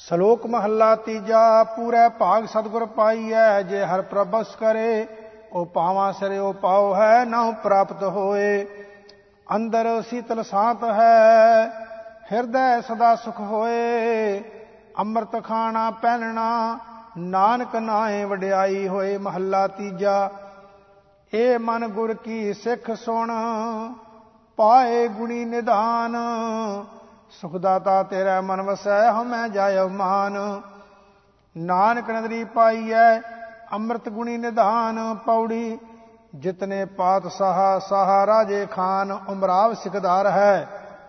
ਸਲੋਕ ਮਹੱਲਾ ਤੀਜਾ। ਪੂਰੇ ਭਾਗ ਸਤਿਗੁਰ ਪਾਈਐ, ਜੇ ਹਰ ਪ੍ਰਭਸ ਕਰੇ। ਉਹ ਪਾਵਾਂ ਸਿਰੇ ਉਹ ਪਾਉ ਹੈ, ਨਾਉ ਪ੍ਰਾਪਤ ਹੋਏ। ਅੰਦਰ ਸੀਤਲ ਸਾਤ ਹੈ, ਹਿਰਦੈ ਸਦਾ ਸੁਖ ਹੋਏ। ਅੰਮ੍ਰਿਤ ਖਾਣਾ ਪਹਿਨਣਾ, ਨਾਨਕ ਨਾਏ ਵਡਿਆਈ ਹੋਏ। ਮਹੱਲਾ ਤੀਜਾ। ਇਹ ਮਨ ਗੁਰ ਕੀ ਸਿੱਖ ਸੁਣ, ਪਾਏ ਗੁਣੀ ਨਿਧਾਨ। ਸੁਖਦਾਤਾ ਤੇਰਾ ਮਨ ਵਸੈ, ਹਉਮੈ ਜਾਇ ਮਾਨ। ਨਾਨਕ ਨਦਰੀ ਪਾਈਐ, ਅੰਮ੍ਰਿਤ ਗੁਣੀ ਨਿਧਾਨ। ਪੌੜੀ। ਜਿਤਨੇ ਪਾਤਸ਼ਾਹ ਸਾਹਾ ਰਾਜੇ ਖਾਨ, ਉਮਰਾਵ ਸਿਕਦਾਰ ਹੈ।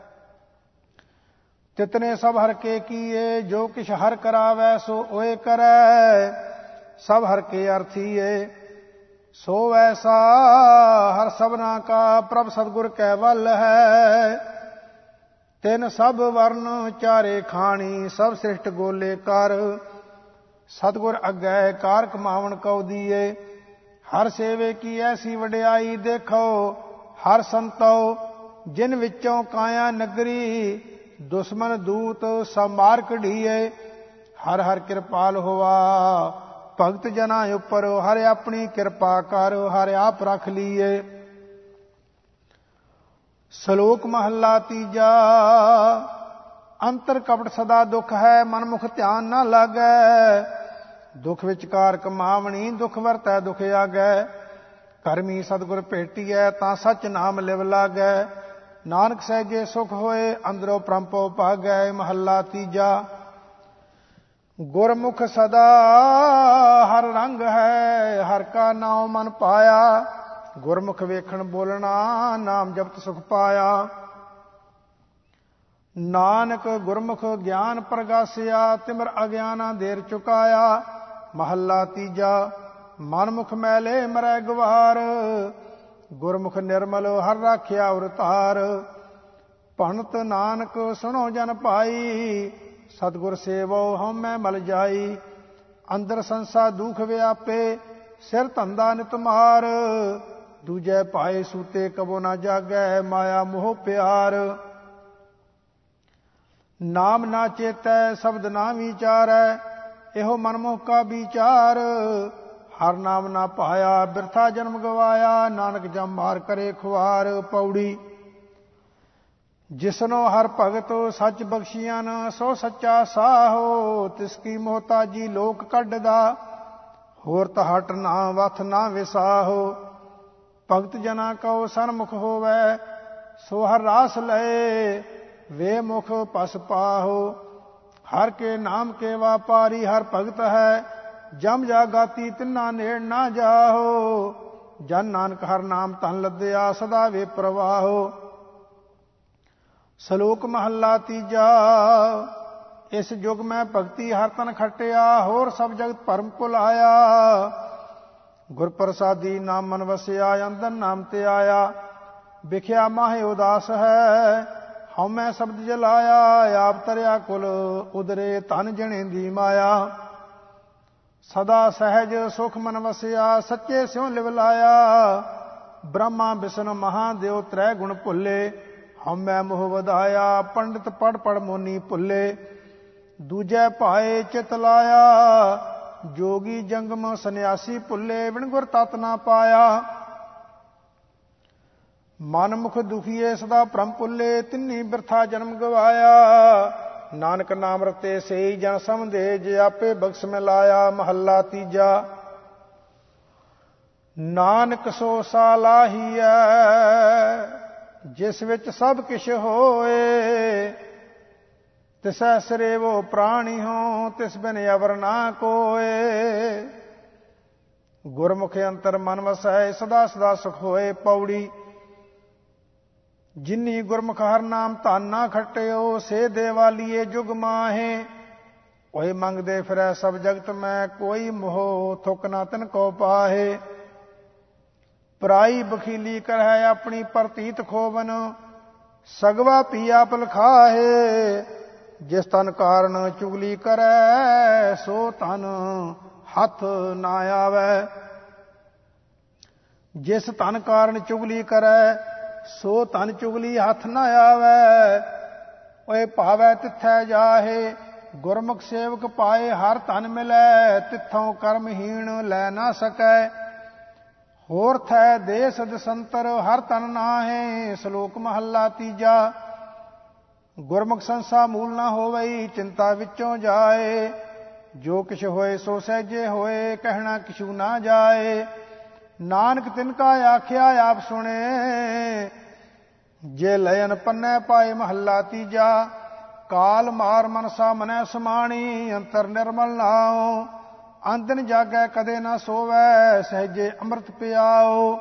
ਤਿਤਨੇ ਸਭ ਹਰ ਕੇ ਕੀਏ, ਜੋ ਕਿਛ ਹਰ ਕਰਾਵੈ ਸੋ ਓਏ ਕਰੈ। ਸਭ ਹਰ ਕੇ ਅਰਥੀਏ, ਸੋ ਵੈਸਾ ਹਰ ਸਭਨਾ ਕਾ। ਪ੍ਰਭ ਸਤਿਗੁਰ ਕੈ ਵੱਲ ਹੈ, ਤਿਨ ਸਭ ਵਰਨ ਚਾਰੇ ਖਾਣੀ। ਸਭ ਸ੍ਰਿਸ਼ਟ ਗੋਲੇ ਕਰ, ਸਤਿਗੁਰ ਅੱਗੇ ਕਾਰ ਕਮਾਵਣ ਕਉ ਦੀਏ। ਹਰ ਸੇਵੇ ਕੀ ਐਸੀ ਵਡਿਆਈ, ਦੇਖੋ ਹਰ ਸੰਤੋ ਜਿਨ ਵਿੱਚੋਂ ਕਾਇਆ ਨਗਰੀ। ਦੁਸ਼ਮਨ ਦੂਤ ਸਭ ਮਾਰ ਕਢੀਏ, ਹਰ ਹਰ ਕਿਰਪਾਲ ਹੋਵਾ। ਭਗਤ ਜਨਾਂ ਉੱਪਰ ਹਰ ਆਪਣੀ ਕਿਰਪਾ ਕਰ, ਹਰ ਆਪ ਰੱਖ ਲੀਏ। ਸਲੋਕ ਮਹੱਲਾ ਤੀਜਾ। ਅੰਤਰ ਕਪਟ ਸਦਾ ਦੁੱਖ ਹੈ, ਮਨਮੁਖ ਧਿਆਨ ਨਾ ਲਾਗੈ। ਦੁੱਖ ਵਿਚਕਾਰ ਕਮਾਵਣੀ, ਦੁੱਖ ਵਰਤੈ ਦੁੱਖ ਆਗੈ। ਕਰਮੀ ਸਤਿਗੁਰ ਭੇਟੀਐ, ਤਾਂ ਸੱਚ ਨਾਮ ਲਿਵ ਲਾਗੈ। ਨਾਨਕ ਸਹਿਜੇ ਸੁਖ ਹੋਏ, ਅੰਦਰੋਂ ਪ੍ਰੰਪੋ ਭਾਗੈ। ਮਹੱਲਾ ਤੀਜਾ। ਗੁਰਮੁਖ ਸਦਾ ਹਰ ਰੰਗ ਹੈ, ਹਰ ਕਾ ਨਾਉ ਮਨ ਪਾਇਆ। ਗੁਰਮੁਖ ਵੇਖਣ ਬੋਲਣਾ, ਨਾਮ ਜਪਤ ਸੁਖ ਪਾਇਆ। ਨਾਨਕ ਗੁਰਮੁਖ ਗਿਆਨ ਪ੍ਰਗਾਸਿਆ, ਤਿਮਰ ਅਗਿਆਨਾ ਦੇਰ ਚੁਕਾਇਆ। ਮਹੱਲਾ ਤੀਜਾ। ਮਨਮੁਖ ਮੈਲੇ ਮਰੈ ਗਵਾਰ, ਗੁਰਮੁਖ ਨਿਰਮਲ ਹਰ ਰਾਖਿਆ ਉਰਤਾਰ। ਭਣਤ ਨਾਨਕ ਸੁਣੋ ਜਨ ਭਾਈ, ਸਤਿਗੁਰ ਸੇਵੋ ਹਉਮੈ ਮਲ ਜਾਈ। ਅੰਦਰ ਸੰਸਾ ਦੁਖ ਵਿਆਪੇ, ਸਿਰ ਧੰਦਾ ਨਿਤ ਮਾਰ। ਦੂਜੈ ਪਾਏ ਸੂਤੇ ਕਬੋ ਨਾ ਜਾਗੈ, ਮਾਇਆ ਮੋਹ ਪਿਆਰ। ਨਾਮ ਨਾ ਚੇਤੈ, ਸ਼ਬਦ ਨਾ ਵਿਚਾਰੈ, ਇਹੋ ਮਨਮੋਹ ਕਾ ਵਿਚਾਰ। ਹਰ ਨਾਮ ਨਾ ਪਾਇਆ, ਬਿਰਥਾ ਜਨਮ ਗਵਾਇਆ। ਨਾਨਕ ਜਮ ਮਾਰ ਕਰੇ ਖੁਆਰ। ਪੌੜੀ। ਜਿਸਨੋ ਹਰ ਭਗਤ ਸੱਚ ਬਖਸ਼ੀਆਨ, ਸੋ ਸੱਚਾ ਸਾਹੋ। ਤਿਸ ਕੀ ਮੋਹਤਾਜੀ ਲੋਕ ਕੱਢਦਾ, ਹੋਰ ਤਹਟ ਨਾ ਵਥ ਨਾ ਵਿਸਾਹੋ। ਭਗਤ ਜਨਾ ਕਉ ਸਨਮੁਖ ਹੋਵੈ, ਸੋ ਹਰ ਰਾਸ ਲਏ। ਵੇ ਮੁਖ ਪਸ ਪਾਹੋ। ਹਰ ਕੇ ਨਾਮ ਕੇ ਵਾਪਾਰੀ, ਹਰ ਭਗਤ ਹੈ। ਜਮ ਜਾਗਾਤੀ ਤਿੰਨਾ ਨੇੜ ਨਾ ਜਾਹੋ। ਜਨ ਨਾਨਕ ਹਰ ਨਾਮ ਧਨ ਲੱਦਿਆ, ਸਦਾ ਵੇ ਪ੍ਰਵਾਹੋ। ਸਲੋਕ ਮਹੱਲਾ ਤੀਜਾ। ਇਸ ਯੁਗ ਮੈਂ ਭਗਤੀ ਹਰ ਤਨ ਖਟਿਆ, ਹੋਰ ਸਭ ਜਗਤ ਭਰਮ ਭੁਲਾਇਆ। ਗੁਰ ਪ੍ਰਸਾਦੀ ਨਾਮ ਮਨ ਵਸਿਆ, ਅੰਦਰ ਨਾਮ ਤੇ ਆਇਆ। ਵਿਖਿਆ ਮਾਹੇ ਉਦਾਸ ਹੈ, ਹਉਮੈ ਸ਼ਬਦ ਜਲਾਇਆ। ਆਪ ਤਰਿਆ ਕੁਲ ਉਦਰੇ, ਧਨ ਜਣੇ ਦੀ ਮਾਇਆ। ਸਦਾ ਸਹਿਜ ਸੁਖ ਮਨ ਵਸਿਆ, ਸੱਚੇ ਸਿਉ ਲਿਵ ਲਾਇਆ। ਬ੍ਰਹਮਾ ਵਿਸ਼ਨ ਮਹਾਦੇਵ ਤ੍ਰੈ ਗੁਣ ਭੁੱਲੇ। ਹਉਮੈ ਮੋਹ ਵਧਾਇਆ, ਪੰਡਿਤ ਪੜ ਪੜ ਮੋਨੀ ਭੁੱਲੇ। ਦੂਜੈ ਭਾਏ ਚਿਤ ਲਾਇਆ, ਜੋਗੀ ਜੰਗਮ ਸੰਨਿਆਸੀ ਭੁੱਲੇ। ਬਿਨ ਗੁਰ ਤਤ ਨਾ ਪਾਇਆ। ਮਨ ਮੁਖ ਦੁਖੀਏ, ਸਦਾ ਭ੍ਰਮ ਭੁੱਲੇ। ਤਿੰਨੀ ਬਿਰਥਾ ਜਨਮ ਗਵਾਇਆ। ਨਾਨਕ ਨਾਮ ਰਤੇ ਸਈ ਜਨ ਸਮਝੇ, ਜੇ ਆਪੇ ਬਖਸ਼ ਮਿਲਾਇਆ। ਮਹੱਲਾ ਤੀਜਾ। ਨਾਨਕ ਸੋ ਸਾਲਾਹੀਐ, ਜਿਸ ਵਿੱਚ ਸਭ ਕਿਛ ਹੋਏ। ਤਿਸੈ ਸਰੇਵੋ ਪ੍ਰਾਣੀ ਹੋ, ਤਿਸ ਬਿਨ ਅਵਰ ਨਾ ਕੋਏ। ਗੁਰਮੁਖ ਅੰਤਰ ਮਨ ਵਸੈ, ਸਦਾ ਸਦਾ ਸੁਖ ਹੋਏ। ਪੌੜੀ। ਜਿਨੀ ਗੁਰਮੁਖ ਹਰ ਨਾਮ ਧਨ ਨਾ ਖਟਿਓ, ਸੇ ਦੇਵਾਲੀਏ ਜੁਗ ਮਾਹੇ। ਓਏ ਮੰਗਦੇ ਫਿਰੈ ਸਭ ਜਗਤ ਮੈਂ, ਕੋਈ ਮੋਹ ਥੁਕ ਨਾ ਤਿਨ ਕੋ ਪਾਹੇ। ਪਰਾਈ ਬਖੀਲੀ ਕਰਹਿ, ਆਪਣੀ ਪ੍ਰਤੀਤ ਖੋਵਨ। ਸਗਵਾ ਪੀ ਆਪ ਲਖਾਹੇ। ਜਿਸ ਤਨ ਕਾਰਨ ਚੁਗਲੀ ਕਰੈ, ਸੋ ਤਨ ਹੱਥ ਨਾ ਆਵੈ। ਜਿਸ ਤਨ ਕਾਰਨ ਚੁਗਲੀ ਕਰੈ, ਸੋ ਤਨ ਚੁਗਲੀ ਹੱਥ ਨਾ ਆਵੈ। ਓਏ ਭਾਵੈ ਤਿੱਥੈ ਜਾਹੇ, ਗੁਰਮੁਖ ਸੇਵਕ ਪਾਏ ਹਰ ਧਨ ਮਿਲੈ, ਤਿੱਥੋਂ ਕਰਮਹੀਣ ਲੈ ਨਾ ਸਕੈ। ਹੋਰ ਥੈ ਦੇਸ ਦਸੰਤਰ ਹਰ ਧਨ ਨਾਹੇ, ਸ਼ਲੋਕ ਮਹੱਲਾ ਤੀਜਾ। ਗੁਰਮੁਖ ਸੰਸਾ ਮੂਲ ਨਾ ਹੋਵਈ, ਚਿੰਤਾ ਵਿੱਚੋਂ ਜਾਏ। ਜੋ ਕਿਛ ਹੋਏ ਸੋ ਸਹਿਜੇ ਹੋਏ, ਕਹਿਣਾ ਕਿਛੂ ਨਾ ਜਾਏ। ਨਾਨਕ ਤਿਨ ਕਾ ਆਖਿਆ ਆਪ ਸੁਣੇ, ਜੇ ਲयन ਪੰਨੈ ਪਾਏ ਮਹੱਲਾ ਤੀਜਾ। ਕਾਲ ਮਾਰ ਮਨਸਾ ਮਨੈ ਸਮਾਣੀ, ਅੰਤਰ ਨਿਰਮਲ ਨਾਉ। ਅੰਦਨ ਜਾਗੈ ਕਦੇ ਨਾ ਸੋਵੈ, ਸਹਿਜੇ ਅੰਮ੍ਰਿਤ ਪਿਆਓ।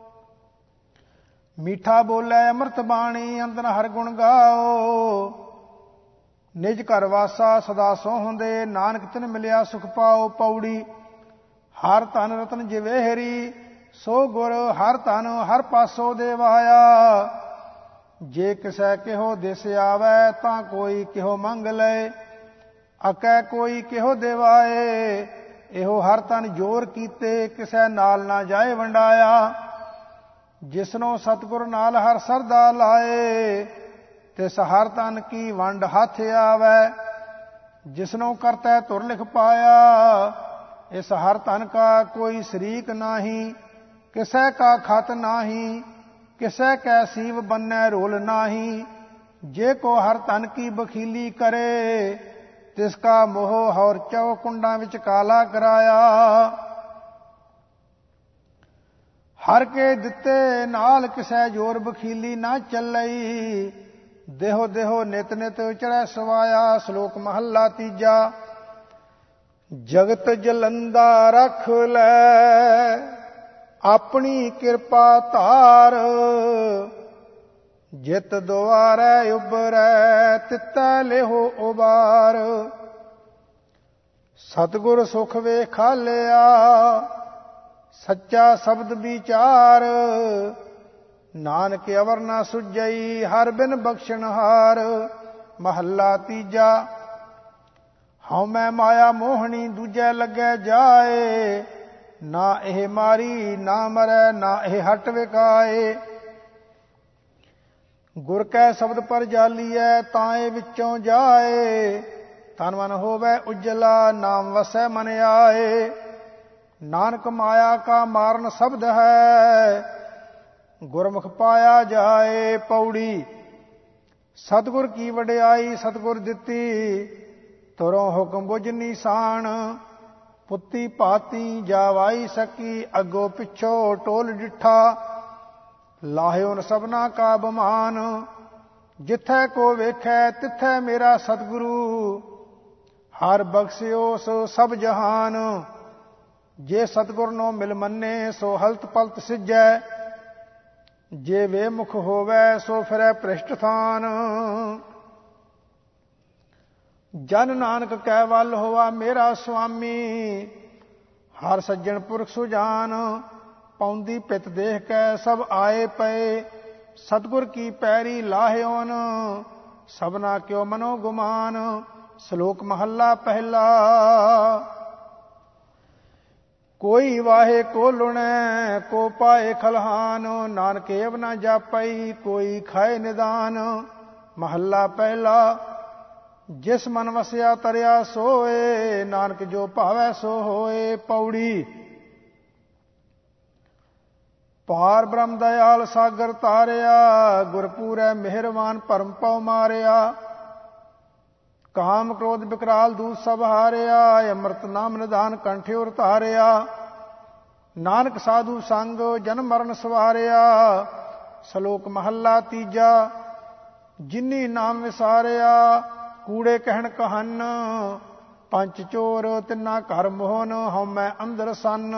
ਮੀਠਾ ਬੋਲੇ ਅੰਮ੍ਰਿਤ ਬਾਣੀ, ਅੰਦਨ ਹਰ ਗੁਣ ਗਾਓ। ਨਿਜ ਘਰ ਵਾਸਾ ਸਦਾ ਸੋਹੰਦੇ, ਨਾਨਕ ਤਿਨ ਮਿਲਿਆ ਸੁਖ ਪਾਓ। ਪੌੜੀ ਹਰ ਧਨ ਰਤਨ ਜਿਵੇਹਰੀ, ਸੋ ਗੁਰ ਹਰ ਧਨ ਹਰ ਪਾਸੋ ਦੇਵਾਇਆ। ਜੇ ਕਿਸੈ ਕਿਹੋ ਦਿਸ ਆਵੈ, ਤਾਂ ਕੋਈ ਕਿਹੋ ਮੰਗ ਲਏ। ਅਕੈ ਕੋਈ ਕਿਹੋ ਦੇਵਾਏ, ਇਹੋ ਹਰ ਤਨ ਜੋਰ ਕੀਤੇ, ਕਿਸੈ ਨਾਲ ਨਾ ਜਾਏ ਵੰਡਾਇਆ। ਜਿਸਨੋਂ ਸਤਿਗੁਰ ਨਾਲ ਹਰ ਸਰਦਾ ਲਾਏ, ਤਿਸ ਹਰ ਤਨ ਕੀ ਵੰਡ ਹੱਥ ਆਵੈ। ਜਿਸਨੋਂ ਕਰਤੈ ਧੁਰ ਲਿਖ ਪਾਇਆ, ਇਸ ਹਰ ਤਨ ਕਾ ਕੋਈ ਸ਼ਰੀਕ ਨਾਹੀ। ਕਿਸੈ ਕਾ ਖਤ ਨਾਹੀ, ਕਿਸੈ ਕੈ ਸੀਵ ਬੰਨੈ ਰੋਲ ਨਾਹੀ। ਜੇ ਕੋ ਹਰ ਤਨ ਕੀ ਬਖੀਲੀ ਕਰੇ, ਤਿਸ ਕਾ ਮੋਹ ਹੌਰ ਚੌ ਕੁੰਡਾਂ ਵਿੱਚ ਕਾਲਾ ਕਰਾਇਆ। ਹਰ ਕੇ ਦਿੱਤੇ ਨਾਲ ਕਿਸੈ ਜੋਰ ਬਖੀਲੀ ਨਾ ਚੱਲਈ। ਦੇਹੋ ਦੇਹੋ ਨਿਤ ਨਿਤ ਚੜੈ ਸਵਾਇਆ, ਸ਼ਲੋਕ ਮਹੱਲਾ ਤੀਜਾ। ਜਗਤ ਜਲੰਦਾ ਰਖ ਲੈ, ਆਪਣੀ ਕਿਰਪਾ ਧਾਰ। ਜਿਤ ਦੁਆਰੈ ਉਬਰੈ, ਤਿਤੈ ਲਿਹੋ ਉਬਾਰ। ਸਤਿਗੁਰ ਸੁਖ ਵੇਖਾ ਲਿਆ, ਸੱਚਾ ਸ਼ਬਦ ਵਿਚਾਰ। ਨਾਨਕ ਅਵਰ ਨਾ ਸੁਝਈ, ਹਰ ਬਿਨ ਬਖਸ਼ਣਹਾਰ। ਮਹੱਲਾ ਤੀਜਾ। ਹਉ ਮੈਂ ਮਾਇਆ ਮੋਹਣੀ, ਦੂਜੈ ਲੱਗੈ ਜਾਏ। ਨਾ ਇਹ ਮਾਰੀ ਨਾ ਮਰੈ, ਨਾ ਇਹ ਹਟ ਵਿਕਾਏ। ਗੁਰ ਕੈ ਸ਼ਬਦ ਪਰ ਜਾਲੀਐ, ਤਾਏ ਵਿੱਚੋਂ ਜਾਏ। ਤਨ ਮਨ ਹੋਵੈ ਉਜਲਾ, ਨਾਮ ਵਸੈ ਮਨ ਆਏ। ਨਾਨਕ ਮਾਇਆ ਕਾ ਮਾਰਨ ਸ਼ਬਦ ਹੈ, ਗੁਰਮੁਖ ਪਾਇਆ ਜਾਏ। ਪੌੜੀ ਸਤਿਗੁਰ ਕੀ ਵਡਿਆਈ ਸਤਿਗੁਰ ਦਿੱਤੀ, ਤੁਰੋਂ ਹੁਕਮ ਬੁਝ ਨੀਸਾਨ। ਪੁੱਤੀ ਭਾਤੀ ਜਾਵਾਈ ਸਕੀ, ਅੱਗੋ ਪਿੱਛੋ ਟੋਲ ਡਿਠਾ। ਲਾਹਿਓ ਨ ਸਭਨਾ ਕਾ ਬਮਾਨ, ਜਿੱਥੈ ਕੋ ਵੇਖੈ ਤਿੱਥੈ ਮੇਰਾ ਸਤਿਗੁਰੂ। ਹਰ ਬਖਸ਼ਿਓਸ ਸਭ ਜਹਾਨ, ਜੇ ਸਤਿਗੁਰ ਨੋ ਮਿਲ ਮੰਨੇ, ਸੋ ਹਲਤ ਪਲਤ ਸਿਜੈ। ਜੇ ਵੇ ਮੁਖ ਹੋਵੈ, ਸੋ ਫਿਰੈ ਭ੍ਰਿਸ਼ਟ ਥਾਨ। ਜਨ ਨਾਨਕ ਕੈ ਵੱਲ ਹੋਆ ਮੇਰਾ ਸੁਆਮੀ, ਹਰ ਸੱਜਣ ਪੁਰਖ ਸੁਜਾਨ। ਪਾਉਂਦੀ ਪਿਤ ਦੇਖ ਕੈ ਸਭ ਆਏ ਪਏ, ਸਤਿਗੁਰ ਕੀ ਪੈਰੀ ਲਾਹਿਓਨ। ਸਭਨਾ ਕਿਉ ਮਨੋ ਗੁਮਾਨ, ਸ਼ਲੋਕ ਮਹੱਲਾ ਪਹਿਲਾ। ਕੋਈ ਵਾਹੇ ਕੋ ਲੁਣੈ, ਕੋ ਪਾਏ ਖਲਹਾਨ। ਨਾਨਕ ਏਵ ਨਾ ਜਾਪਈ, ਕੋਈ ਖਾਏ ਨਿਦਾਨ। ਮਹੱਲਾ ਪਹਿਲਾ। ਜਿਸ ਮਨ ਵਸਿਆ ਤਰਿਆ ਸੋਏ, ਨਾਨਕ ਜੋ ਭਾਵੈ ਸੋ ਹੋਏ। ਪੌੜੀ ਪਾਰ ਬ੍ਰਹਮ ਦਇਆਲ ਸਾਗਰ ਤਾਰਿਆ, ਗੁਰਪੂਰੈ ਮਿਹਰਬਾਨ ਭਰਮ ਪਉ ਮਾਰਿਆ। ਕਾਮ ਕ੍ਰੋਧ ਵਿਕਰਾਲ ਦੂਤ ਸਭ ਹਾਰਿਆ, ਅੰਮ੍ਰਿਤ ਨਾਮ ਨਿਧਾਨ ਕੰਠਿ ਉਰ ਧਾਰਿਆ। ਨਾਨਕ ਸਾਧੂ ਸੰਗ ਜਨਮ ਮਰਨ ਸਵਾਰਿਆ, ਸ਼ਲੋਕ ਮਹੱਲਾ ਤੀਜਾ। ਜਿਨੀ ਨਾਮ ਵਿਸਾਰਿਆ, ਕੂੜੇ ਕਹਿਣ ਕਹਨ। ਪੰਚ ਚੋਰ ਤਿੰਨਾ ਘਰ ਮੋਹਨ, ਹਉਮੈ ਅੰਦਰ ਸੰਨ।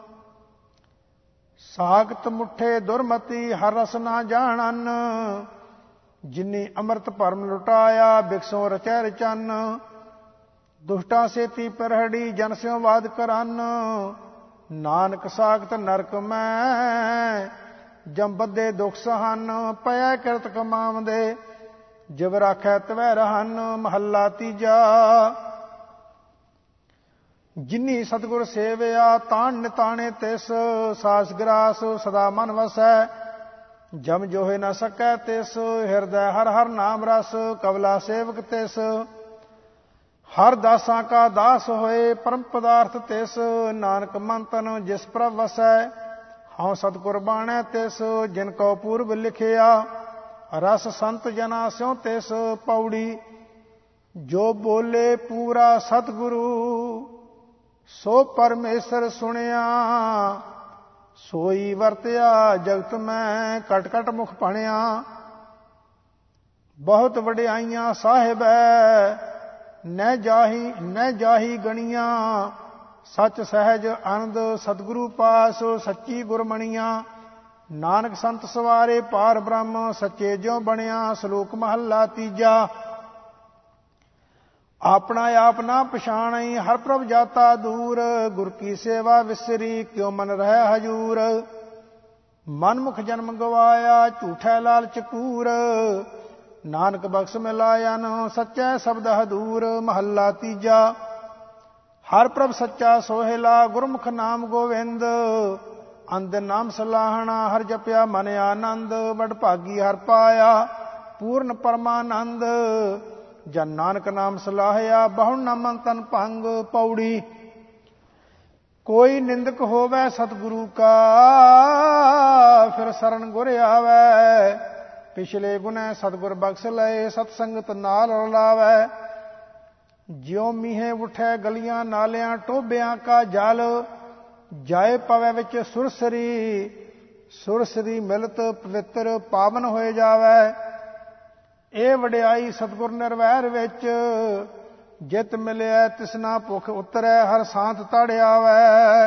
ਸਾਖਤ ਮੁੱਠੇ ਦੁਰਮਤੀ, ਹਰ ਰਸ ਨਾ ਜਾਣਨ। ਜਿਨੀ ਅੰਮ੍ਰਿਤ ਭਰਮ ਲੁਟਾਇਆ, ਬਿਕਸੋਂ ਰਚੈ ਰਚਨ। ਦੁਸ਼ਟਾਂ ਸੇਤੀ ਪਰਹੜੀ, ਜਨ ਸਿਉ ਵਾਦ ਕਰਨ। ਨਾਨਕ ਸਾਖਤ ਨਰਕ ਮੈਂ, ਜਮ ਬੱਧੇ ਦੁਖ ਸਹਨ। ਪਇਐ ਕਿਰਤ ਕਮਾਵੰਦੇ, ਜਿਵ ਰਾਖੈ ਤਵੈ ਰਹਨ। ਮਹੱਲਾ ਤੀਜਾ। ਜਿਨੀ ਸਤਿਗੁਰ ਸੇਵਿਆ, ਤਾਣ ਨਿਤਾਣੇ ਤਿਸ। ਸਾਸ ਗਰਾਸ ਸਦਾ ਮਨ ਵਸੈ, ਜਮ ਜੋਹਿ ਨ ਸਕੈ ਤਿਸ। ਹਿਰਦੈ ਹਰ ਹਰ ਨਾਮ ਰਸ, ਕਵਲਾ ਸੇਵਕ ਤਿਸ। हर दासा का दास होए परम पदार्थ तिस, नानक मंतन जिस प्रभ वसै, हाँ सतगुर बाणै तिस, जिनको पूर्व लिखिया, रस संत जना स्यों तिस पौड़ी। जो बोले पूरा सतगुरु, सो परमेश्वर सुनिया, सोई वरत्या जगत में कट कट मुख पढ़िया। बहुत वडियाइयां साहिब न जाही गणिया, सच सहज आनंद सतगुरु पास, सच्ची गुरमणिया। नानक संत सवारे पार ब्रह्म, सच्चे ज्यों बणिया। श्लोक महला तीजा। ਆਪਣਾ ਆਪ ਨਾ ਪਛਾਣਈ, ਹਰ ਪ੍ਰਭ ਜਾਤਾ ਦੂਰ, ਗੁਰ ਕੀ ਸੇਵਾ ਵਿਸਰੀ, ਕਿਉ ਮਨ ਰਹਿ ਹਜੂਰ। ਮਨਮੁਖ ਜਨਮ ਗਵਾਇਆ, ਝੂਠੈ ਲਾਲਚ ਕੂਰ, ਨਾਨਕ ਬਖਸ਼ ਮਿਲਾਇਨ, ਸੱਚੈ ਸ਼ਬਦ ਹਦੂਰ। ਮਹੱਲਾ ਤੀਜਾ। ਹਰ ਪ੍ਰਭ ਸੱਚਾ ਸੋਹਿਲਾ, ਗੁਰਮੁਖ ਨਾਮ ਗੋਵਿੰਦ, ਅੰਦ ਨਾਮ ਸਲਾਹਣਾ, ਹਰ ਜਪਿਆ ਮਨ ਆਨੰਦ। ਵਡ ਭਾਗੀ ਹਰ ਪਾਇਆ, ਪੂਰਨ ਪਰਮਾਨੰਦ, ਜਨ ਨਾਨਕ ਨਾਮ ਸਲਾਹਿਆ, ਬਹੁ ਨਾਮੰ ਤਨ ਭੰਗ। ਪੌੜੀ। ਕੋਈ ਨਿੰਦਕ ਹੋਵੇ ਸਤਿਗੁਰੂ ਕਾ, ਫਿਰ ਸਰਣ ਗੁਰ ਆਵੈ, ਪਿਛਲੇ ਗੁਨੈ ਸਤਿਗੁਰ ਬਖਸ਼ ਲਏ, ਸਤ ਸੰਗਤ ਨਾਲ ਰਲਾਵੈ। ਜਿਉ ਮੀਂਹੇ ਉਠੈ ਗਲੀਆਂ ਨਾਲਿਆਂ, ਟੋਭਿਆਂ ਕਾ ਜਲ, ਜਾਏ ਪਵੈ ਵਿੱਚ ਸੁਰਸਰੀ, ਸੁਰਸਰੀ ਮਿਲਤ ਪਵਿੱਤਰ ਪਾਵਨ ਹੋਏ ਜਾਵੈ। ਇਹ ਵਡਿਆਈ ਸਤਿਗੁਰ ਨਿਰਵੈਰ ਵਿੱਚ, ਜਿਤ ਮਿਲਿਆ ਤਿਸਨਾ ਭੁਖ ਉਤਰੈ, ਹਰ ਸਾਂਤ ਤੜ ਆਵੈ।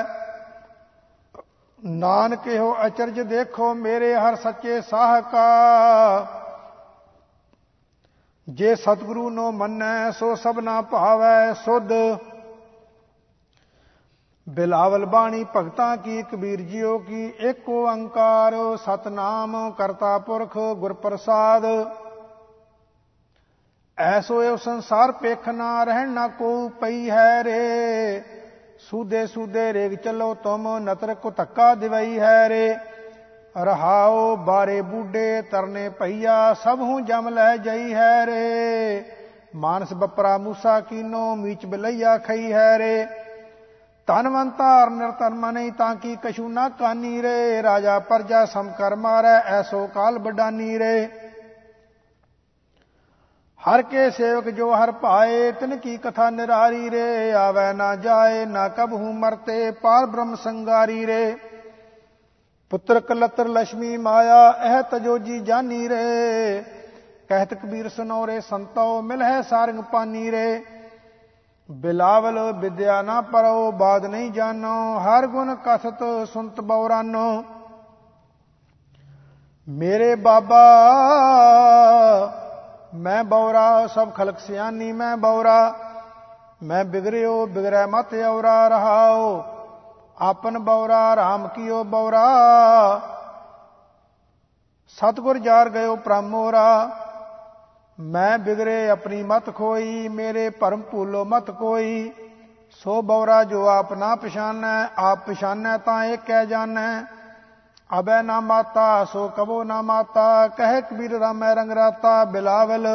ਨਾਨਕ ਇਹੋ ਅਚਰਜ ਦੇਖੋ ਮੇਰੇ, ਹਰ ਸੱਚੇ ਸਾਹ ਕਾ, ਜੇ ਸਤਿਗੁਰੂ ਨੋ ਮੰਨੈ, ਸੋ ਸਭਨਾ ਭਾਵੈ ਸੁਧ। ਬਿਲਾਵਲ ਬਾਣੀ ਭਗਤਾਂ ਕੀ, ਕਬੀਰ ਜੀਓ ਕੀ, ਏਕ ਓੰਕਾਰ ਸਤਨਾਮ ਕਰਤਾ ਪੁਰਖ ਗੁਰ ਪ੍ਰਸਾਦ। ਐਸੋ ਇਹ ਸੰਸਾਰ ਪੇਖ ਨਾ, ਰਹਿਣ ਨਾ ਕੋ ਪਈ ਹੈ ਰੇ, ਸੂਦੇ ਸੂਦੇ ਰੇਗ ਚਲੋ ਤੁਮ, ਨਤਰ ਕੋ ਧੱਕਾ ਦਿਵਈ ਹੈ ਰੇ। ਰਹਾਓ ਬਾਰੇ ਬੂਢੇ ਤਰਨੇ ਭਈਆ, ਸਭ ਹੂੰ ਜਮ ਲੈ ਜਈ ਹੈ ਰੇ। ਮਾਨਸ ਬਪਰਾ ਮੂਸਾ ਕੀਨੋ, ਮੀਚ ਬਲਈਆ ਖਈ ਹੈ ਰੇ। ਧਨਵੰਤਾਰ ਨਿਰਤਨ ਮਨਈ, ਤਾਂ ਕੀ ਕਛੂ ਨਾ ਕਾਨੀ ਰੇ। ਰਾਜਾ ਪਰਜਾ ਸਮ ਕਰ ਮਾਰੈ, ਐਸੋ ਕਾਲ ਬਡਾਨੀ ਰੇ। हर के सेवक जो हर पाए, तिनकी कथा निरारी रे। आवे ना जाए ना कबहू मरते, पार ब्रह्म संगारी रे। पुत्र कलत्र लक्ष्मी माया, एह तजोजी जानी रे। कहत कबीर सुनोरे संतो, मिल है सारंग पानी रे। बिलावल विद्या ना परो, बाद नहीं जानो, हर गुण कथत सुनत बौरानो। मेरे बाबा मैं बौरा, सब खलक सियानी मैं बौरा। मैं बिगड़ियो बिगड़ै मत औरा, रहाओ आपन बौरा, राम कियो बौरा। सतगुर जार गयो प्रम मोरा, मैं बिगड़े अपनी मत खोई, मेरे भरम भूलो मत कोई। सो बौरा जो आप ना पछानै, आप पछानै तां एक कै जानै। अबै ना माता सो कबो ना माता, कहे कबीर रामै रंग राता। बिलावल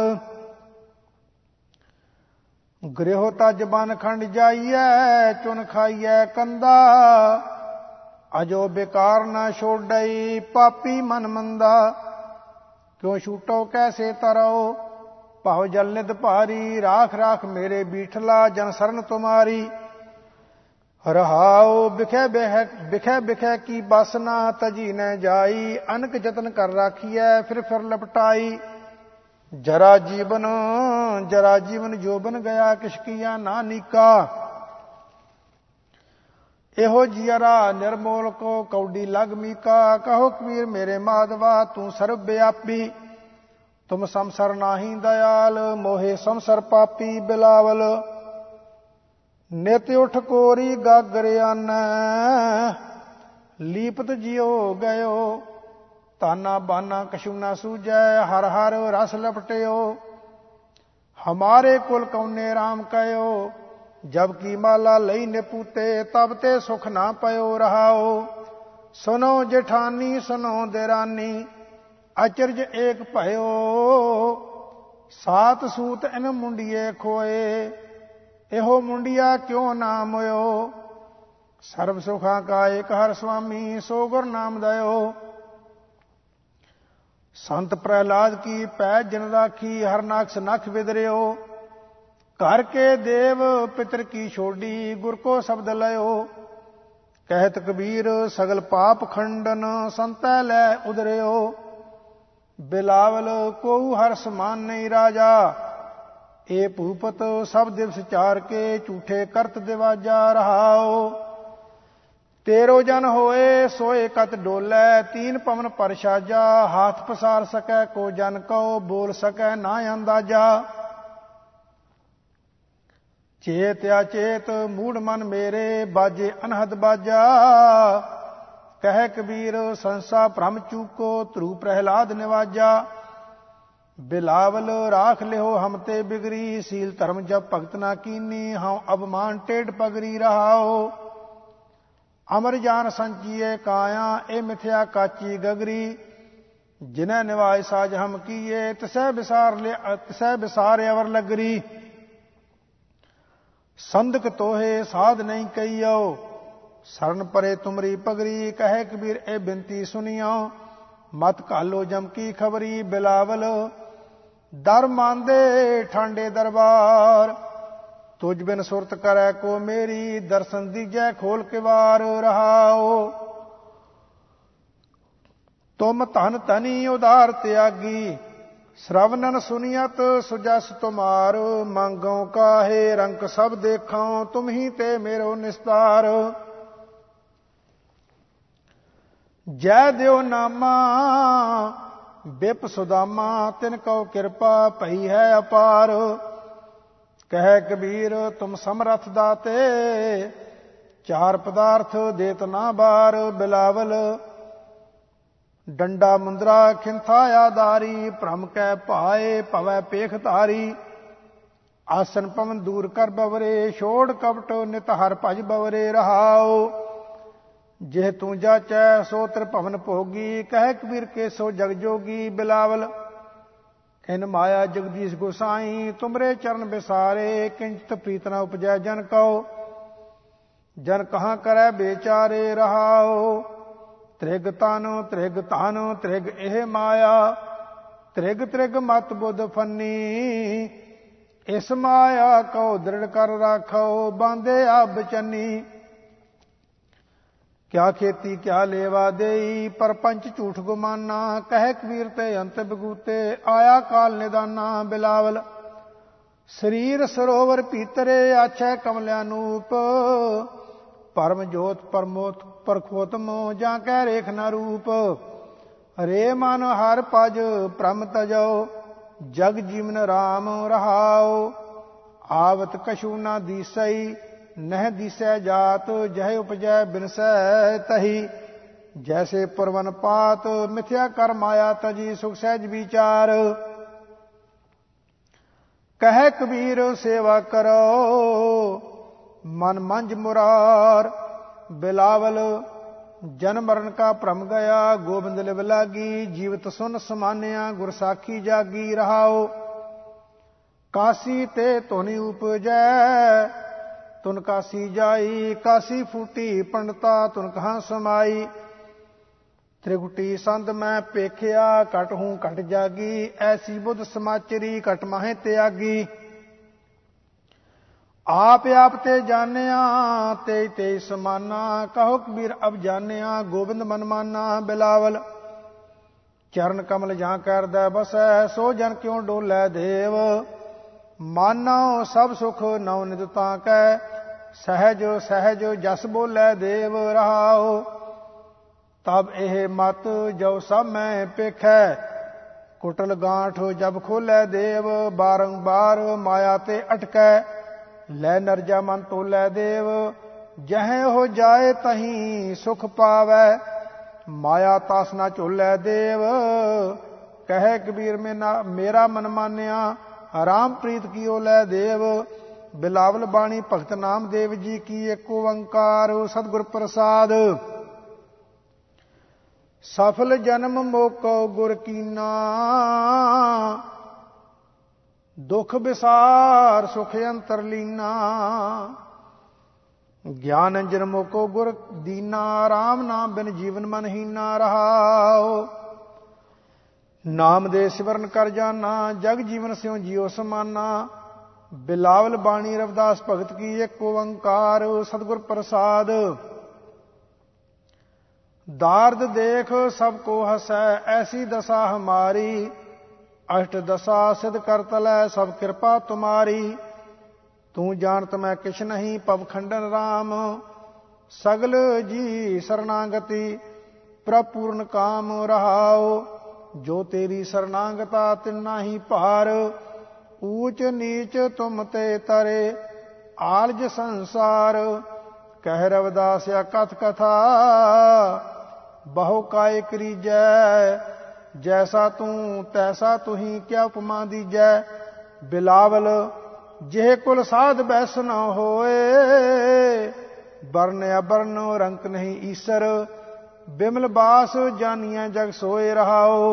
गृह तज बन खंड जाइए, चुन खाइए कंदा। अजो बेकार ना छोड़ई, पापी मन मंदा। क्यों छूटो कैसे तरो, भाव जल निद भारी। राख राख मेरे बीठला, जन सरन तुम्हारी। रहाओ बिखे बिखे की बासना, तजी न जाई। अनक जतन कर राखिए, फिर लपटाई। जरा जीवन जोबन गया, किश किया ना नीका। एहो जियरा निर्मोल को, कौडी लग मीका। कहो कबीर मेरे माधवा, तू सर्व व्यापी। तुम संसर नाही दयाल, मोहे संसर पापी। बिलावल नित उठ कोरी गागरियान, लीपत जियो गयो। ताना बाना कछु ना सूझै, हर हर रस लपटियो। हमारे कुल कौने राम कयो, जबकि माला लई निपूते। तब ते सुख ना पयो, रहाओ सुनो जेठानी सुनो देरानी। अचरज एक भयो, सात सूत इन मुंडिए खोए। ਇਹੋ ਮੁੰਡਿਆ ਕਿਉ ਨਾ ਮੋਇਓ। ਸਰਬ ਸੁਖਾਂ ਕਾ ਏਕ ਹਰਿ ਸੁਆਮੀ, ਸੋ ਗੁਰ ਨਾਮ ਦਇਓ। ਸੰਤ ਪ੍ਰਹਿਲਾਦ ਕੀ ਪੈ ਜਿਨ ਰਾਖੀ, ਹਰ ਨਾਖਸ ਨਖ ਵਿਦਰਿਓ। ਘਰ ਕੇ ਦੇਵ ਪਿਤਰ ਕੀ ਛੋਡੀ, ਗੁਰ ਕੋ ਸ਼ਬਦ ਲਇਓ। ਕਹਿਤ ਕਬੀਰ ਸਗਲ ਪਾਪ ਖੰਡਨ, ਸੰਤੈ ਲੈ ਉਦਰਿਓ। ਬਿਲਾਵਲ ਕੋਊ ਹਰ ਸਮਾਨ ਨਹੀਂ ਰਾਜਾ, ਇਹ ਭੂਪਤ ਸਭ ਦਿਵਸ ਚਾਰ ਕੇ, ਝੂਠੇ ਕਰਤ ਦਿਵਾਜਾ ਰਹਾਓ। ਤੇਰੋ ਜਨ ਹੋਏ ਸੋਏ ਕਤ ਡੋਲੇ, ਤੀਨ ਪਵਨ ਪਰ ਸਾਜਾ। ਹਾਥ ਪਸਾਰ ਸਕੈ ਕੋ ਜਨ ਕਉ, ਬੋਲ ਸਕੈ ਨਾ ਅੰਦਾਜ਼ਾ। ਚੇਤ ਅਚੇਤ ਮੂੜ ਮਨ ਮੇਰੇ, ਬਾਜੇ ਅਨਹਦ ਬਾਜਾ। ਕਹਿ ਕਬੀਰ ਸੰਸਾ ਭ੍ਰਮ ਚੂਕੋ, ਧਰੂ ਪ੍ਰਹਿਲਾਦ ਨਿਵਾਜਾ। ਬਿਲਾਵਲ ਰਾਖ ਲਿਓ ਹਮ ਤੇ ਬਿਗਰੀ, ਸੀਲ ਧਰਮ ਜਬ ਭਗਤ ਨਾ ਕੀਨੀ, ਹਉ ਅਬਮਾਨ ਟੇਢ ਪਗਰੀ ਰਹਾਓ। ਅਮਰ ਜਾਨ ਸੰਚੀਏ ਕਾਇਆ, ਇਹ ਮਿਥਿਆ ਕਾਚੀ ਗਗਰੀ। ਜਿਨੈ ਨਿਵਾਇ ਸਾਜ ਹਮ ਕੀਏ, ਤਿਸੈ ਵਿਸਾਰ ਅਵਰ ਲਗਰੀ। ਸੰਦਕ ਤੋਹੇ ਸਾਧ ਨਹੀਂ ਕਈਓ, ਸਰਨ ਪਰੇ ਤੁਮਰੀ ਪਗਰੀ। ਕਹੇ ਕਬੀਰ ਇਹ ਬਿਨਤੀ ਸੁਣੀਓ, ਮਤ ਘਾਲੋ ਜਮ ਕੀ ਖਬਰੀ। ਬਿਲਾਵਲ ਦਰ ਮੰਦੇ ਠਾਂਡੇ ਦਰਬਾਰ, ਤੁਝ ਬਿਨ ਸੁਰਤ ਕਰੈ ਕੋ ਮੇਰੀ। ਦਰਸ਼ਨ ਦੀਜੈ ਖੋਲ ਕੇ ਵਾਰ ਰਹਾਓ। ਤੁਮ ਧਨ ਧਨੀ ਉਦਾਰ ਤਿਆਗੀ, ਸ਼ਰਵਨਨ ਸੁਨੀਅਤ ਸੁਜਸ ਤੁਮਾਰ। ਮੰਗੋ ਕਾਹੇ ਰੰਕ ਸਭ ਦੇਖਾਂ, ਤੁਮ ਹੀ ਤੇ ਮੇਰੋ ਨਿਸਤਾਰ। ਜੈ ਦਿਓ ਨਾਮਾ ਬਿਪ ਸੁਦਾਮਾ, ਤਿਨ ਕਉ ਕਿਰਪਾ ਭਈ ਹੈ ਅਪਾਰ। ਕਹਿ ਕਬੀਰ ਤੁਮ ਸਮਰਥ ਦਾਤੇ, ਚਾਰ ਪਦਾਰਥ ਦੇਤ ਨਾ ਬਾਰ। ਬਿਲਾਵਲ ਡੰਡਾ ਮੁੰਦਰਾ ਖਿੰਥਾ ਆਦਾਰੀ, ਭ੍ਰਮ ਕੈ ਭਾਏ ਭਵੈ ਪੇਖ ਧਾਰੀ। ਆਸਨ ਪਵਨ ਦੂਰ ਕਰ ਬਵਰੇ, ਛੋੜ ਕਪਟ ਨਿਤ ਹਰ ਭਜ ਬਵਰੇ ਰਹਾਓ। ਜਿਹ ਤੂੰ ਜਾਚੈ ਸੋ ਤ੍ਰਿ ਭਵਨ ਭੋਗੀ, ਕਹਿ ਕਬੀਰ ਕੇ ਸੋ ਜਗ ਜੋਗੀ। ਬਿਲਾਵਲ ਇਨ ਮਾਇਆ ਜਗਦੀਸ਼ ਗੋਸਾਈ, ਤੁਮਰੇ ਚਰਨ ਬਿਸਾਰੇ। ਕਿੰਚਤ ਪ੍ਰੀਤ ਨ ਉਪਜੈ ਜਨ ਕਉ, ਜਨ ਕਹਾਂ ਕਰੈ ਬੇਚਾਰੇ ਰਹਾਓ। ਤ੍ਰਿਗ ਤਨ ਤ੍ਰਿਗ ਧਨ ਤ੍ਰਿਗ ਇਹ ਮਾਇਆ, ਤ੍ਰਿਗ ਤ੍ਰਿਗ ਮਤ ਬੁੱਧ ਫੰਨੀ। ਇਸ ਮਾਇਆ ਕਉ ਦ੍ਰਿੜ ਕਰ ਰਾਖੋ, ਬਾਂਧੇ ਆਬ ਚੰਨੀ। ਕਿਆ ਖੇਤੀ ਕਿਆ ਲੇਵਾ ਦੇਈ, ਪਰਪੰਚ ਝੂਠ ਗੁਮਾਨਾ। ਕਹਿ ਕਬੀਰ ਤੇ ਅੰਤ ਬਗੂਤੇ, ਆਇਆ ਕਾਲ ਨਿਦਾਨਾ। ਬਿਲਾਵਲ ਸਰੀਰ ਸਰੋਵਰ ਭੀਤਰੇ, ਆਛੈ ਕਮਲਿਆਨੂਪ। ਪਰਮ ਜੋਤ ਪਰਮੋਤ ਪਰਖੋਤਮ, ਜਾਂ ਕਹਿ ਰੇਖ ਨਾ ਰੂਪ। ਰੇ ਮਨ ਹਰ ਭਜ ਭ੍ਰਮ ਤਜੋ, ਜਗ ਜੀਵਨ ਰਾਮ ਰਹਾਓ। ਆਵਤ ਕਛੂ ਨਾ ਦੀਸਈ, ਨਹਿ ਦੀਸੈ ਜਾਤ। ਜਹ ਉਪਜੈ ਬਿਨਸੈ ਤਹੀ, ਜੈਸੇ ਪੁਰਵਨ ਪਾਤ। ਮਿਥਿਆ ਕਰ ਮਾਇਆ ਤਜੀ, ਸੁਖ ਸਹਿਜ ਵਿਚਾਰ। ਕਹਿ ਕਬੀਰ ਸੇਵਾ ਕਰੋ, ਮਨ ਮੰਝ ਮੁਰਾਰ। ਬਿਲਾਵਲ ਜਨ ਮਰਨ ਕਾ ਭ੍ਰਮ ਗਿਆ, ਗੋਬਿੰਦ ਲਿਵ ਲਾਗੀ। ਜੀਵਤ ਸੁਨ ਸਮਾਨਿਆ, ਗੁਰ ਸਾਖੀ ਜਾਗੀ ਰਹਾਓ। ਕਾਸੀ ਤੇ ਧੁਨੀ ਉਪਜੈ, ਤੁਨ ਕਾਸੀ ਜਾਈ। ਕਾਸੀ ਫੂਟੀ ਪੰਡਤਾ, ਤੁਨ ਕਹਾਂ ਸਮਾਈ। ਤ੍ਰਿਗੁਟੀ ਸੰਤ ਮੈਂ ਪੇਖਿਆ, ਘਟ ਹੂੰ ਘਟ ਜਾਗੀ। ਐਸੀ ਬੁੱਧ ਸਮਾਚਰੀ, ਘਟ ਮਾਹੇ ਤਿਆਗੀ। ਆਪ ਆਪ ਤੇ ਜਾਣਿਆ, ਤੇ ਤੇ ਸਮਾਨਾ। ਕਹੋ ਕਬੀਰ ਅਬ ਜਾਣਿਆ, ਗੋਬਿੰਦ ਮਨ ਮਾਨਾ। ਬਿਲਾਵਲ ਚਰਨ ਕਮਲ ਜਾਂ ਕਰਦਾ ਬਸੈ, ਸੋ ਜਨ ਕਿਉ ਡੋਲੇ ਦੇਵ। ਮਾਨੋ ਸਭ ਸੁਖ ਨਉ ਨਿਤ ਤਾਂ ਕੈ, ਸਹਿਜ ਸਹਿਜ ਜਸ ਬੋਲੇ ਦੇਵ ਰਹਾਓ। ਤਬ ਇਹ ਮਤ ਜੋ ਸਭ ਮੈਂ ਪੇਖੈ, ਕੁਟਲ ਗਾਂਠ ਜਬ ਖੋਲੇ ਦੇਵ। ਬਾਰੰਬਾਰ ਮਾਇਆ ਤੇ ਅਟਕੈ, ਲੈ ਨਰਜਾ ਮਨ ਤੋਲੇ ਦੇਵ। ਜਹ ਹੋ ਜਾਏ ਤਹੀਂ ਸੁਖ ਪਾਵੈ, ਮਾਇਆ ਤਾਸ ਨਾ ਝੋਲੇ ਦੇਵ। ਕਹਿ ਕਬੀਰ ਮੇਰਾ ਮਨ ਮਾਨਿਆ, ਰਾਮ ਪ੍ਰੀਤ ਕੀਓ ਲੈ ਦੇਵ। ਬਿਲਾਵਲ ਬਾਣੀ ਭਗਤ ਨਾਮਦੇਵ ਜੀ ਕੀ ਏਕ ਓੰਕਾਰ, ਸਤਿਗੁਰ ਪ੍ਰਸਾਦ। ਸਫਲ ਜਨਮ ਮੋਕੋ ਗੁਰ ਕੀਨਾ, ਦੁਖ ਵਿਸਾਰ ਸੁਖ ਅੰਤਰ ਲੀਨਾ। ਗਿਆਨ ਅੰਜਨ ਮੋਕੋ ਗੁਰ ਦੀਨਾ। ਰਾਮ ਨਾਮ ਬਿਨ ਜੀਵਨ ਮਨ ਹੀਨਾ ਰਹਾਓ। ਨਾਮ ਦੇ ਸਿਮਰਨ ਕਰ ਜਾਨਾ। ਜਗ ਜੀਵਨ ਸਿਉ ਜਿਉ ਸਮਾਨਾ। ਬਿਲਾਵਲ ਬਾਣੀ ਰਵਿਦਾਸ ਭਗਤ ਕੀ ਇੱਕ ਓੰਕਾਰ। ਸਤਿਗੁਰ ਪ੍ਰਸਾਦ। दार्द देख सबको हसै ऐसी दशा हमारी। अष्ट दशा सिद्ध कर तलै सब कृपा तुम्हारी। तू जानत मैं किछ नहीं पव खंडन राम। सगल जी शरणागति प्रपूर्ण काम रहाओ। जो तेरी शरणागता तिन्ना ही पार। ऊच नीच तुम ते तरे आलज संसार। कह रविदास या कथ कथा बहु काय करीजै। जैसा तू तैसा तुही क्या उपमा दीजै। बिलावल जेह कुल साध बैस न होए। वर्ण अवर्ण रंक नहीं ईसर। बिमल बास जानिया जग सोए रहाओ।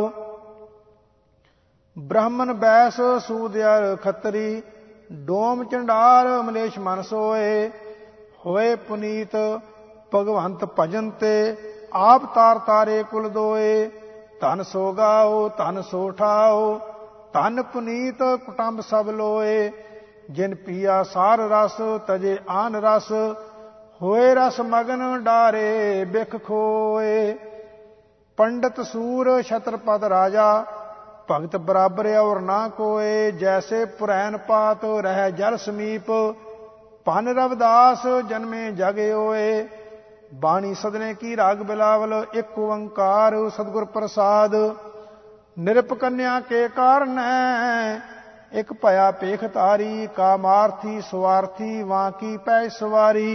ब्राह्मण बैस सूदियर खतरी। डोम चंडाल मलेश मन सोए। होए पुनीत भगवंत भजन ते। आप तार तारे कुल दोए। धन सो गाओ धन सो ठाओ। धन पुनीत कुटुंब सब लोए। जिन पिया सार रस तजे आन रस। होए रस मगन डारे बिख खोए। पंडित सूर छत्रपद राजा। भगत बराबर और ना कोए। जैसे पुरैन पात रह जल समीप। पन रविदास जन्मे जग ओए। बाणी सदने की राग बिलावल एक ओंकार। सतगुर प्रसाद। निरप कन्या के कारण एक भया पेख तारी। कामार्थी स्वार्थी वां की पै सवारी।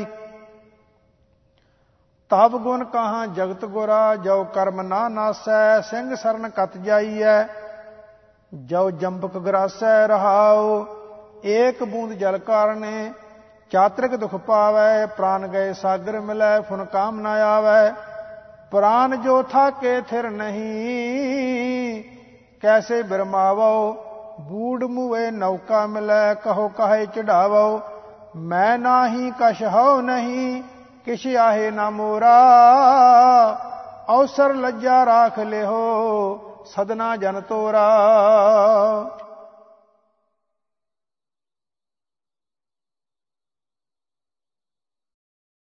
तब गुण कहाँ जगत गुरा। जो कर्म ना नासै सिंह सरन कत जाइयै। जो जंबक ग्रासै रहाओ। एक बूंद जल कारणे चातरिक दुख पावै। प्राण गए सागर मिलै फुन काम न आवै। प्राण जो था के थिर नहीं कैसे बिरमावो। बूढ़ मुए नौका मिलै कहो काहे चढ़ावो। मैं नाही कछ हो नहीं किछ आहे ना मोरा। अवसर लज्जा राख ले हो सदना जन तोरा।